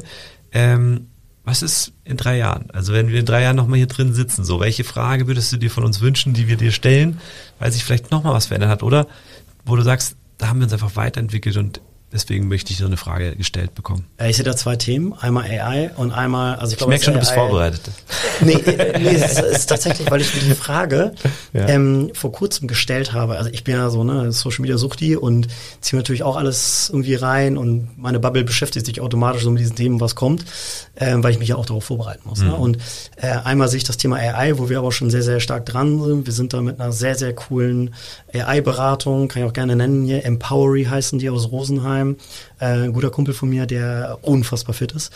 Was ist in 3 Jahren? Also wenn wir in 3 Jahren nochmal hier drin sitzen, so, welche Frage würdest du dir von uns wünschen, die wir dir stellen, weil sich vielleicht nochmal was verändert hat, oder wo du sagst, da haben wir uns einfach weiterentwickelt und deswegen möchte ich so eine Frage gestellt bekommen. Ich sehe da 2 Themen, einmal AI und einmal, also ich glaube, merke schon, du bist vorbereitet. Nee, es ist tatsächlich, weil ich mir die Frage vor kurzem gestellt habe. Also ich bin ja so Social Media Suchti und ziehe natürlich auch alles irgendwie rein und meine Bubble beschäftigt sich automatisch so mit diesen Themen, was kommt, weil ich mich ja auch darauf vorbereiten muss. Ne? Und einmal sehe ich das Thema AI, wo wir aber schon sehr, sehr stark dran sind. Wir sind da mit einer sehr, sehr coolen AI-Beratung, kann ich auch gerne nennen hier, Empowery heißen die aus Rosenheim. Ein guter Kumpel von mir, der unfassbar fit ist,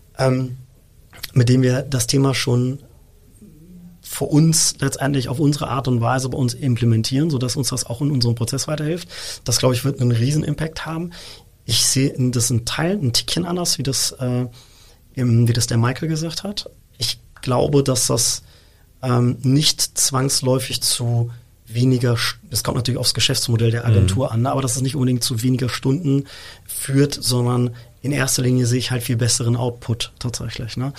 mit dem wir das Thema schon für uns letztendlich auf unsere Art und Weise bei uns implementieren, sodass uns das auch in unserem Prozess weiterhilft. Das, glaube ich, wird einen riesen Impact haben. Ich sehe das in Teilen ein Tickchen anders, wie das der Michael gesagt hat. Ich glaube, dass das nicht zwangsläufig zu weniger, es kommt natürlich aufs Geschäftsmodell der Agentur an, aber dass es nicht unbedingt zu weniger Stunden führt, sondern in erster Linie sehe ich halt viel besseren Output tatsächlich. Ne?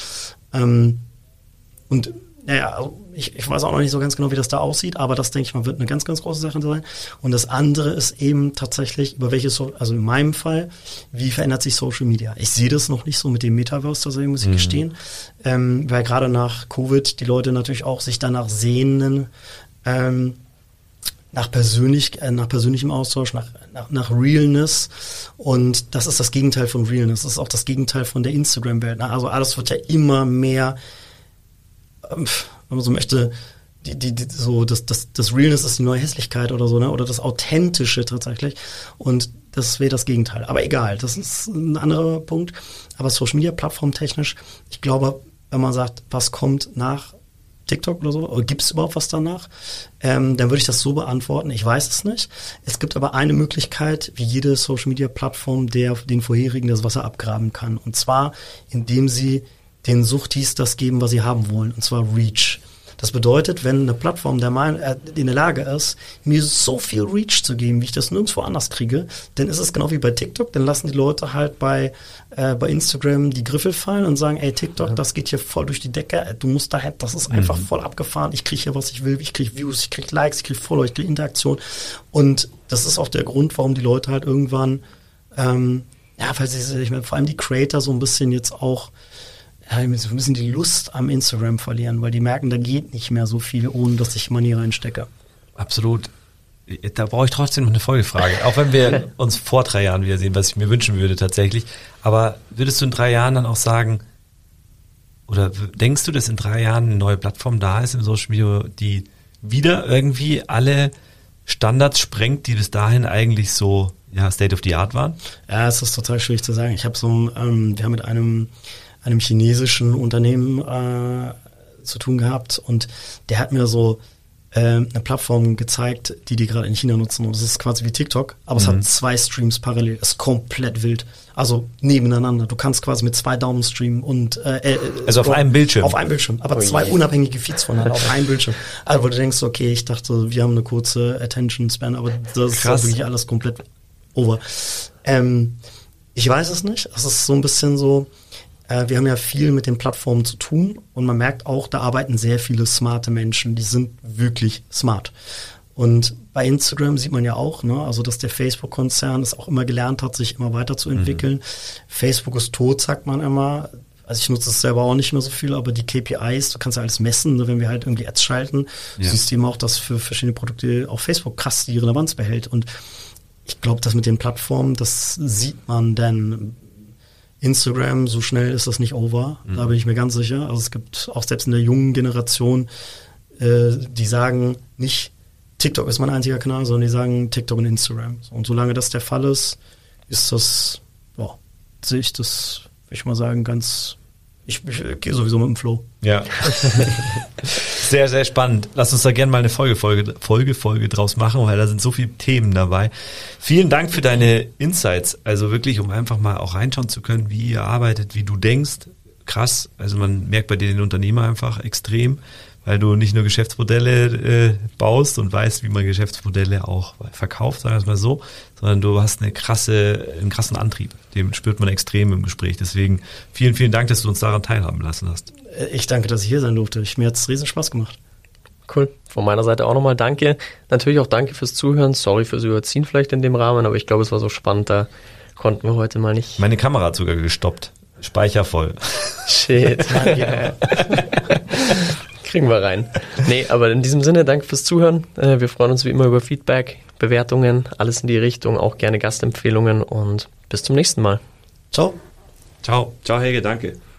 Und ich weiß auch noch nicht so ganz genau, wie das da aussieht, aber das, denke ich mal, wird eine ganz, ganz große Sache sein. Und das andere ist eben tatsächlich, also in meinem Fall, wie verändert sich Social Media? Ich sehe das noch nicht so mit dem Metaverse, tatsächlich, muss ich gestehen, weil gerade nach Covid die Leute natürlich auch sich danach sehnen, nach persönlichem Austausch, nach Realness, und das ist das Gegenteil von Realness, das ist auch das Gegenteil von der Instagram-Welt. Also alles wird ja immer mehr, wenn man so möchte, so das Realness ist die neue Hässlichkeit oder so, ne? Oder das Authentische tatsächlich. Und das wäre das Gegenteil. Aber egal, das ist ein anderer Punkt. Aber Social Media plattformtechnisch, ich glaube, wenn man sagt, was kommt nach TikTok oder so, oder gibt es überhaupt was danach, dann würde ich das so beantworten, ich weiß es nicht. Es gibt aber eine Möglichkeit, wie jede Social Media Plattform, der den vorherigen das Wasser abgraben kann. Und zwar, indem sie den Suchtis das geben, was sie haben wollen, und zwar Reach. Das bedeutet, wenn eine Plattform in der Lage ist, mir so viel Reach zu geben, wie ich das nirgendwo anders kriege, dann ist es genau wie bei TikTok, dann lassen die Leute halt bei Instagram die Griffel fallen und sagen, ey TikTok, das geht hier voll durch die Decke, du musst daher, das ist einfach voll abgefahren, ich kriege hier, was ich will, ich kriege Views, ich kriege Likes, ich kriege Follower, ich kriege Interaktion. Und das ist auch der Grund, warum die Leute halt irgendwann, weil sie vor allem die Creator so ein bisschen jetzt auch ein bisschen die Lust am Instagram verlieren, weil die merken, da geht nicht mehr so viel, ohne dass ich Money reinstecke. Absolut. Da brauche ich trotzdem noch eine Folgefrage. Auch wenn wir uns vor 3 Jahren wiedersehen, was ich mir wünschen würde tatsächlich. Aber würdest du in 3 Jahren dann auch sagen, oder denkst du, dass in 3 Jahren eine neue Plattform da ist im Social Media, die wieder irgendwie alle Standards sprengt, die bis dahin eigentlich so State of the Art waren? Ja, es ist total schwierig zu sagen. Ich habe wir haben mit einem chinesischen Unternehmen zu tun gehabt und der hat mir so eine Plattform gezeigt, die gerade in China nutzen und das ist quasi wie TikTok, aber es hat 2 Streams parallel, das ist komplett wild, also nebeneinander, du kannst quasi mit 2 Daumen streamen und also auf einem Bildschirm? Auf einem Bildschirm, aber 2 unabhängige Feeds voneinander auf einem Bildschirm, also wo du denkst, okay, ich dachte, wir haben eine kurze Attention Span, aber das ist wirklich alles komplett over. Ich weiß es nicht, es ist so ein bisschen so, wir haben ja viel mit den Plattformen zu tun und man merkt auch, da arbeiten sehr viele smarte Menschen, die sind wirklich smart. Und bei Instagram sieht man ja auch, ne, also dass der Facebook-Konzern es auch immer gelernt hat, sich immer weiterzuentwickeln. Facebook ist tot, sagt man immer. Also ich nutze es selber auch nicht mehr so viel, aber die KPIs, du kannst ja alles messen, ne, wenn wir halt irgendwie Ads schalten, siehst du eben auch, dass für verschiedene Produkte auch Facebook krass die Relevanz behält. Und ich glaube, das mit den Plattformen, das sieht man dann. Instagram, so schnell ist das nicht over, da bin ich mir ganz sicher. Also es gibt auch selbst in der jungen Generation, die sagen nicht, TikTok ist mein einziger Kanal, sondern die sagen TikTok und Instagram. Und solange das der Fall ist, ist das, sehe ich das, würde ich mal sagen, ich gehe sowieso mit dem Flow. Ja. Sehr, sehr spannend. Lass uns da gerne mal eine Folge draus machen, weil da sind so viele Themen dabei. Vielen Dank für deine Insights. Also wirklich, um einfach mal auch reinschauen zu können, wie ihr arbeitet, wie du denkst. Krass. Also man merkt bei dir den Unternehmer einfach extrem, weil du nicht nur Geschäftsmodelle baust und weißt, wie man Geschäftsmodelle auch verkauft, sagen wir es mal so, sondern du hast einen krassen Antrieb. Den spürt man extrem im Gespräch. Deswegen vielen, vielen Dank, dass du uns daran teilhaben lassen hast. Ich danke, dass ich hier sein durfte. Mir hat es riesen Spaß gemacht. Cool. Von meiner Seite auch nochmal danke. Natürlich auch danke fürs Zuhören. Sorry fürs Überziehen vielleicht in dem Rahmen, aber ich glaube, es war so spannend, da konnten wir heute mal nicht. Meine Kamera hat sogar gestoppt. Speicher voll. Shit. Kriegen wir rein. Nee, aber in diesem Sinne, danke fürs Zuhören. Wir freuen uns wie immer über Feedback, Bewertungen, alles in die Richtung, auch gerne Gastempfehlungen und bis zum nächsten Mal. Ciao. Ciao. Ciao, Helge, danke.